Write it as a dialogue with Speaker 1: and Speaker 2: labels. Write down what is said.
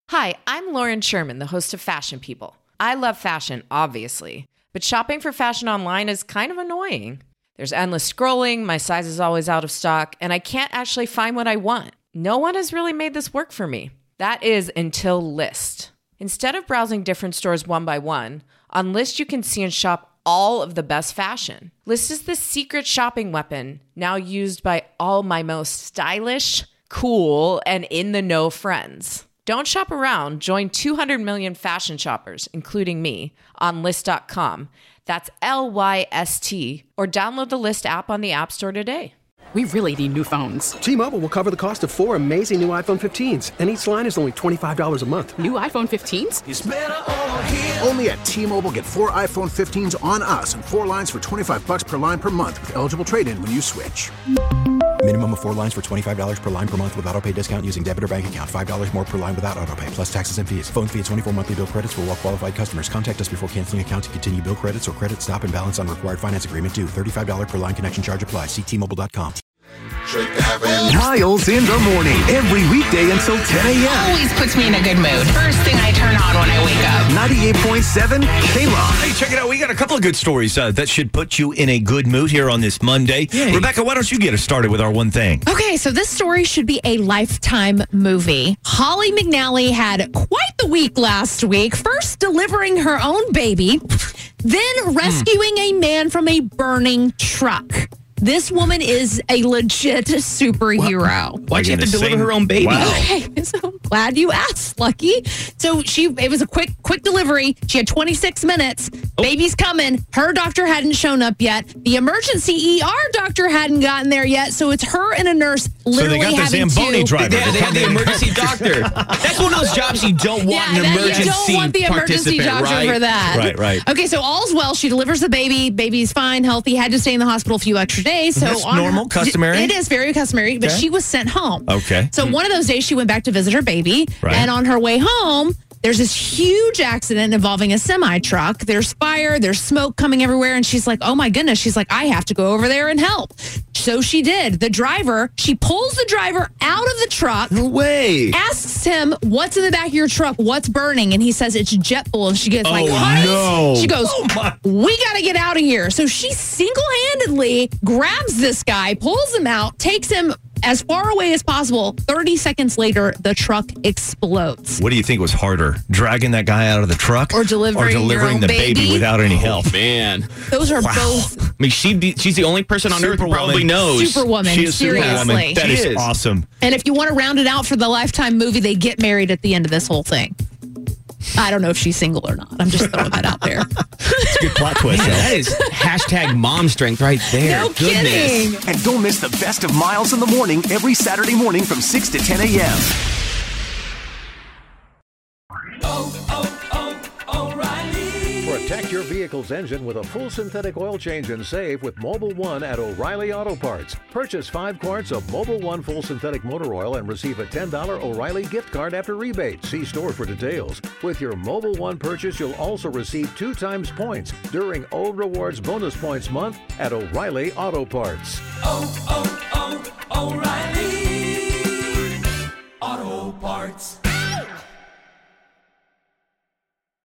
Speaker 1: Hi, I'm Lauren Sherman, the host of Fashion People. I love fashion, obviously, but shopping for fashion online is kind of annoying. There's endless scrolling, my size is always out of stock, and I can't actually find what I want. No one has really made this work for me. That is until Lyst. Instead of browsing different stores one by one, on Lyst you can see and shop all of the best fashion. Lyst is the secret shopping weapon now used by all my most stylish, cool, and in-the-know friends. Don't shop around. Join 200 million fashion shoppers, including me, on Lyst.com. That's Lyst, or download the Lyst app on the App Store today.
Speaker 2: We really need new phones.
Speaker 3: T-Mobile will cover the cost of 4 amazing new iPhone 15s, and each line is only $25 a month.
Speaker 2: New iPhone 15s?
Speaker 4: It's better over here. Only at T-Mobile, get 4 iPhone 15s on us and 4 lines for $25 per line per month with eligible trade-in when you switch.
Speaker 5: Minimum of 4 lines for $25 per line per month with autopay discount using debit or bank account. $5 more per line without autopay, plus taxes and fees. Phone fee at 24 monthly bill credits for well-qualified customers. Contact us before canceling account to continue bill credits or credit stop and balance on required finance agreement due. $35 per line connection charge applies. See T-Mobile.com.
Speaker 6: Miles in the morning, every weekday until 10 a.m.
Speaker 7: Always puts me in a good mood. First thing I turn on when I wake up.
Speaker 6: 98.7 K-Rock.
Speaker 8: Hey, check it out. We got a couple of good stories that should put you in a good mood here on this Monday. Yay. Rebecca, why don't you get us started with our one thing?
Speaker 9: Okay, so this story should be a Lifetime movie. Holly McNally had quite the week last week, first delivering her own baby, then rescuing a man from a burning truck. This woman is a legit superhero.
Speaker 8: Why'd you have to deliver her own baby?
Speaker 9: Wow. Okay, so I'm glad you asked, Lucky. So it was a quick delivery. She had 26 minutes. Baby's coming. Her doctor hadn't shown up yet. The emergency ER doctor hadn't gotten there yet. So it's her and a nurse literally having to.
Speaker 8: So they got the Zamboni driver.
Speaker 10: They have the emergency doctor. That's one of those jobs you don't want an emergency
Speaker 9: you don't want the emergency doctor for that.
Speaker 8: Right.
Speaker 9: Okay, so all's well. She delivers the baby. Baby's fine, healthy. Had to stay in the hospital a few extra days. So
Speaker 8: that's normal, customary?
Speaker 9: It is very customary, but she was sent home.
Speaker 8: Okay.
Speaker 9: So one of those days she went back to visit her baby, and on her way home, there's this huge accident involving a semi-truck. There's fire, there's smoke coming everywhere, and she's like, oh my goodness. She's like, I have to go over there and help. So she did. She pulls the driver out of the truck.
Speaker 8: No way.
Speaker 9: Asks him, what's in the back of your truck? What's burning? And he says, it's jet fuel. And she gets
Speaker 8: no.
Speaker 9: She goes, we got to get out of here. So she single-handedly grabs this guy, pulls him out, takes him as far away as possible. 30 seconds later, the truck explodes.
Speaker 8: What do you think was harder, dragging that guy out of the truck
Speaker 9: or delivering
Speaker 8: the baby without any help?
Speaker 10: Man,
Speaker 9: those are both.
Speaker 10: I mean, she's the only person on earth who probably knows.
Speaker 9: Superwoman,
Speaker 8: she is
Speaker 9: seriously.
Speaker 8: Superwoman. That is awesome.
Speaker 9: And if you want to round it out for the Lifetime movie, they get married at the end of this whole thing. I don't know if she's single or not. I'm just throwing that out there.
Speaker 8: It's a good plot twist.
Speaker 10: Man, that is hashtag mom strength right there.
Speaker 9: No kidding.
Speaker 6: And don't miss the best of Miles in the morning every Saturday morning from 6 to 10 a.m.
Speaker 11: Protect your vehicle's engine with a full synthetic oil change and save with Mobil 1 at O'Reilly Auto Parts. Purchase 5 quarts of Mobil 1 full synthetic motor oil and receive a $10 O'Reilly gift card after rebate. See store for details. With your Mobil 1 purchase, you'll also receive 2 times points during O Rewards Bonus Points Month at O'Reilly Auto Parts.
Speaker 12: O'Reilly Auto Parts.